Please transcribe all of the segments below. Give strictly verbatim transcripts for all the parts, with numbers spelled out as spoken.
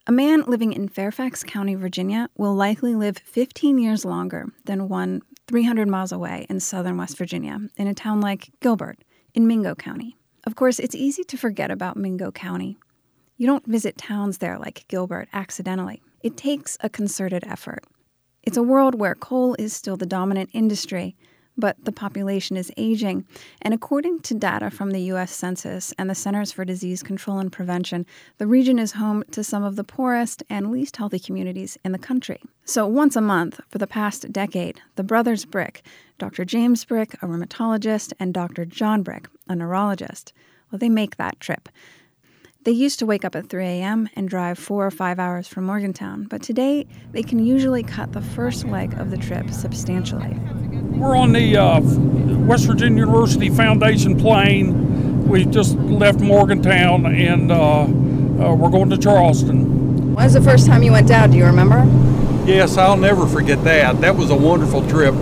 A man living in Fairfax County, Virginia, will likely live fifteen years longer than one three hundred miles away in southern West Virginia, in a town like Gilbert, in Mingo County. Of course, it's easy to forget about Mingo County. You don't visit towns there like Gilbert accidentally. It takes a concerted effort. It's a world where coal is still the dominant industry, but the population is aging, and according to data from the U S Census and the Centers for Disease Control and Prevention, the region is home to some of the poorest and least healthy communities in the country. So once a month for the past decade, the brothers Brick, Doctor James Brick, a rheumatologist, and Doctor John Brick, a neurologist, well, they make that trip. They used to wake up at three a.m. and drive four or five hours from Morgantown, but today they can usually cut the first leg of the trip substantially. We're on the uh, West Virginia University Foundation plane. We just left Morgantown, and uh, uh, we're going to Charleston. When was the first time you went down? Do you remember? Yes, I'll never forget that. That was a wonderful trip.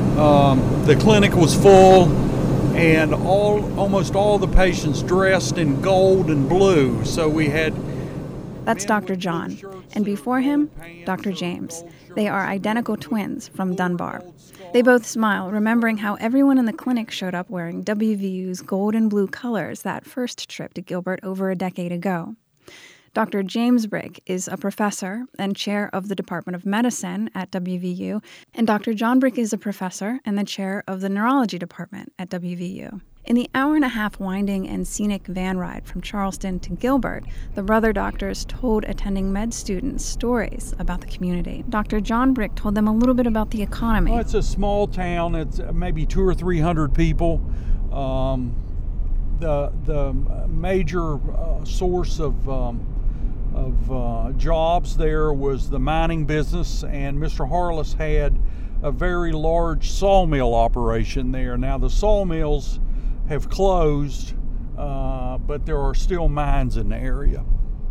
Um, the clinic was full, and all almost all the patients dressed in gold and blue. So we had... That's Doctor John, and before him, Doctor James. They are identical twins from Dunbar. They both smile, remembering how everyone in the clinic showed up wearing W V U's gold and blue colors that first trip to Gilbert over a decade ago. Doctor James Brick is a professor and chair of the Department of Medicine at W V U, and Doctor John Brick is a professor and the chair of the Neurology Department at W V U. In the hour and a half winding and scenic van ride from Charleston to Gilbert, the brother doctors told attending med students stories about the community. Doctor John Brick told them a little bit about the economy. Well, it's a small town. It's maybe two or three hundred people. Um, the the major uh, source of um, of uh, jobs there was the mining business, and Mister Harless had a very large sawmill operation there. Now the sawmills have closed, uh, but there are still mines in the area.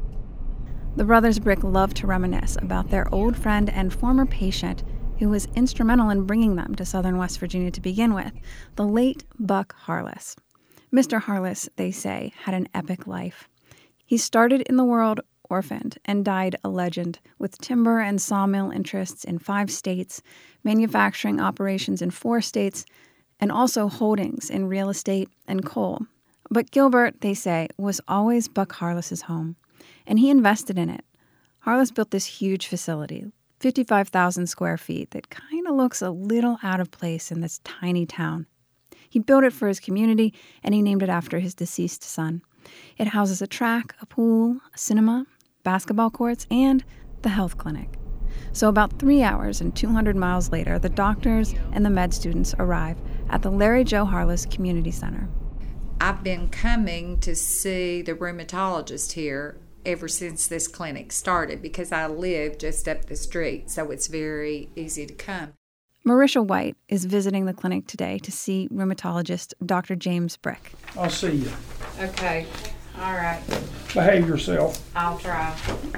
The brothers Brick love to reminisce about their old friend and former patient who was instrumental in bringing them to southern West Virginia to begin with, the late Buck Harless. Mister Harless, they say, had an epic life. He started in the world orphaned and died a legend, with timber and sawmill interests in five states, manufacturing operations in four states, and also holdings in real estate and coal. But Gilbert, they say, was always Buck Harless's home, and he invested in it. Harless built this huge facility, fifty-five thousand square feet, that kind of looks a little out of place in this tiny town. He built it for his community, and he named it after his deceased son. It houses a track, a pool, a cinema, basketball courts, and the health clinic. So about three hours and two hundred miles later, the doctors and the med students arrive at the Larry Joe Harless Community Center. I've been coming to see the rheumatologist here ever since this clinic started because I live just up the street, so it's very easy to come. Marisha White is visiting the clinic today to see rheumatologist Doctor James Brick. I'll see you. Okay. All right. Behave yourself. I'll try.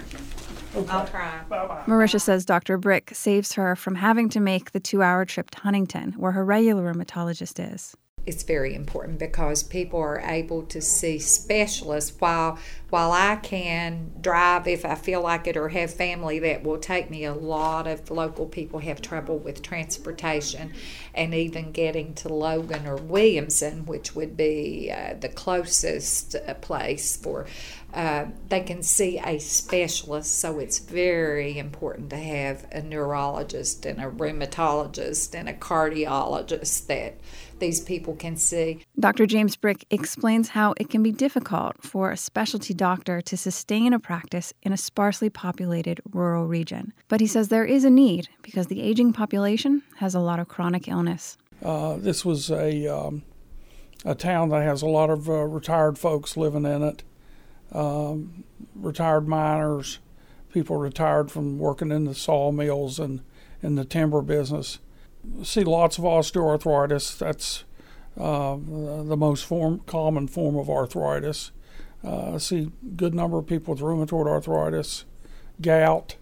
Okay. I'll try. Bye-bye. Marisha says Doctor Brick saves her from having to make the two-hour trip to Huntington, where her regular rheumatologist is. It's very important because people are able to see specialists while while I can drive if I feel like it or have family that will take me. A lot of local people have trouble with transportation and even getting to Logan or Williamson, which would be uh, the closest uh, place for uh, they can see a specialist. So it's very important to have a neurologist and a rheumatologist and a cardiologist that these people can see. Doctor James Brick explains how it can be difficult for a specialty doctor to sustain a practice in a sparsely populated rural region. But he says there is a need because the aging population has a lot of chronic illness. Uh, this was a um, a town that has a lot of uh, retired folks living in it, um, retired miners, people retired from working in the sawmills and in the timber business. See lots of osteoarthritis. That's uh, the most form, common form of arthritis. Uh, I see a good number of people with rheumatoid arthritis, gout,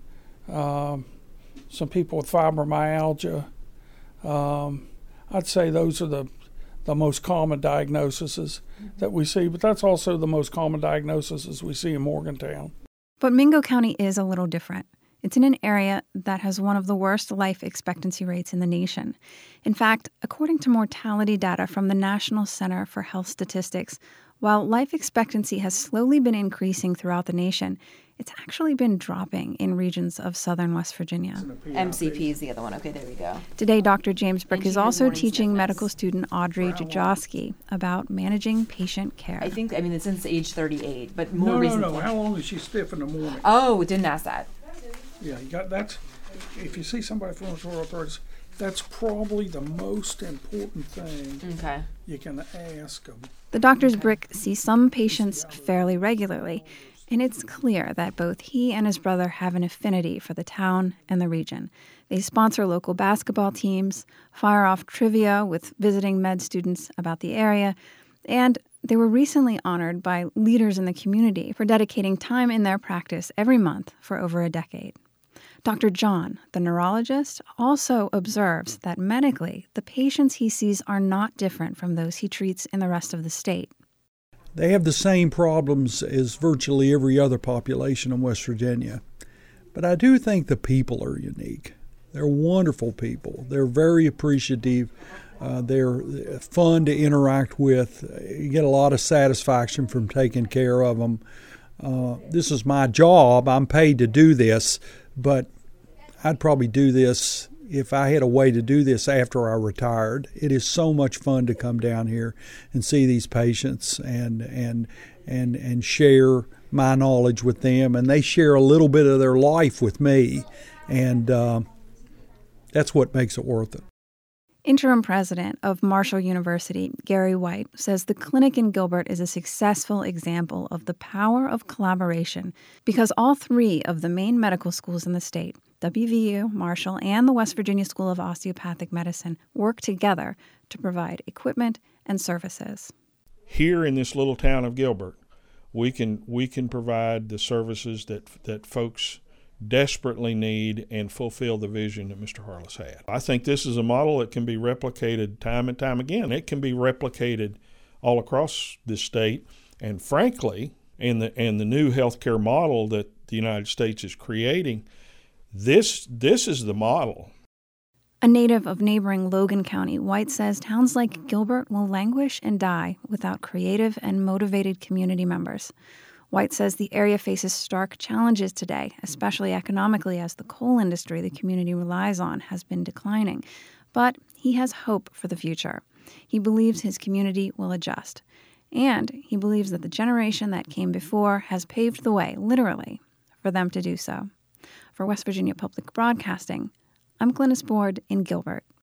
um, some people with fibromyalgia. Um, I'd say those are the, the most common diagnoses that we see, but that's also the most common diagnoses we see in Morgantown. But Mingo County is a little different. It's in an area that has one of the worst life expectancy rates in the nation. In fact, according to mortality data from the National Center for Health Statistics, while life expectancy has slowly been increasing throughout the nation, it's actually been dropping in regions of southern West Virginia. M C P is the other one. Okay, there we go. Today, Doctor James Brick And is she has also morning teaching sickness. medical student Audrey Jajowski about managing patient care. I think, I mean, it's since age thirty-eight, but more No, no, recently. no. How long is she stiff in the morning? Oh, didn't ask that. Yeah, you got that's. If you see somebody with rheumatoid arthritis, that's probably the most important thing Okay. you can ask them. The doctor's Brick sees some patients fairly regularly, and it's clear that both he and his brother have an affinity for the town and the region. They sponsor local basketball teams, fire off trivia with visiting med students about the area, and they were recently honored by leaders in the community for dedicating time in their practice every month for over a decade. Doctor John, the neurologist, also observes that medically, the patients he sees are not different from those he treats in the rest of the state. They have the same problems as virtually every other population in West Virginia. But I do think the people are unique. They're wonderful people. They're very appreciative. Uh, they're fun to interact with. You get a lot of satisfaction from taking care of them. Uh, this is my job. I'm paid to do this, but I'd probably do this if I had a way to do this after I retired. It is so much fun to come down here and see these patients and and and and share my knowledge with them, and they share a little bit of their life with me, and uh, that's what makes it worth it. Interim president of Marshall University, Gary White, says the clinic in Gilbert is a successful example of the power of collaboration because all three of the main medical schools in the state, W V U, Marshall, and the West Virginia School of Osteopathic Medicine, work together to provide equipment and services. Here in this little town of Gilbert, we can we can provide the services that that folks desperately need and fulfill the vision that Mister Harless had. I think this is a model that can be replicated time and time again. It can be replicated all across this state, and frankly, in the and the new healthcare model that the United States is creating, this this is the model. A native of neighboring Logan County, White says towns like Gilbert will languish and die without creative and motivated community members. White says the area faces stark challenges today, especially economically, as the coal industry the community relies on has been declining. But he has hope for the future. He believes his community will adjust. And he believes that the generation that came before has paved the way, literally, for them to do so. For West Virginia Public Broadcasting, I'm Glynis Board in Gilbert.